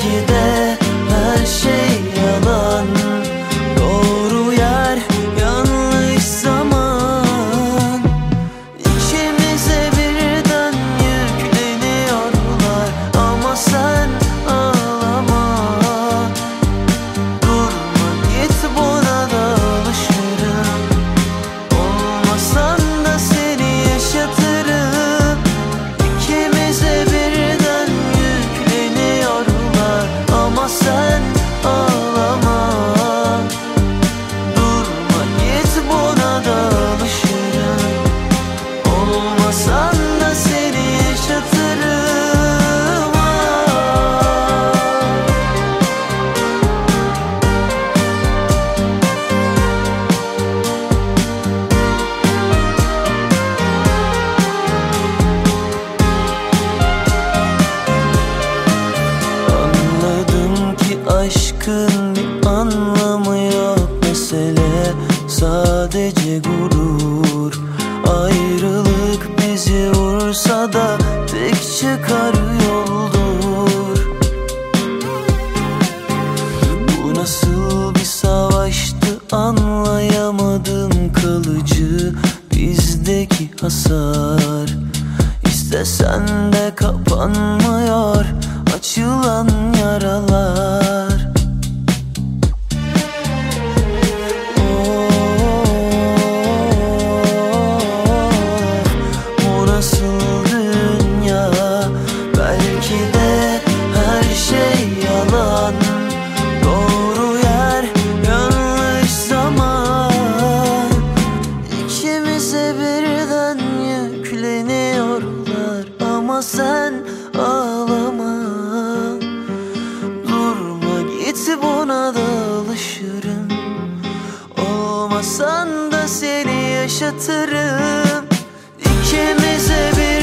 Belki de her şey yalan, doğru yer, yanlış zaman. İkimize birden yükleniyorlar ama sen ağlama. Durma git, buna da alışırım. Olmasan da seni yaşatırım. İkimize birden yükleniyorlar ama sen ağlama. Durma git, buna da alışırım. Olmasan da seni yaşatırım. Anladım ki aşkın bir anlamı yok. Mesele sadece gurur. Ayrılık bizi vursa da tek çıkar yoldur. Bu nasıl bir savaştı anlayamadım, kalıcı bizdeki hasar. İstesen de kapanmıyor açılan yaralar. Bu nasıl dünya? Belki de her şey yalan, doğru yer, yanlış zaman. İkimize birden yükleniyorlar ama sen ağlama. Durma git, buna da alışırım. Olmasan da seni yaşatırım. İkimize bir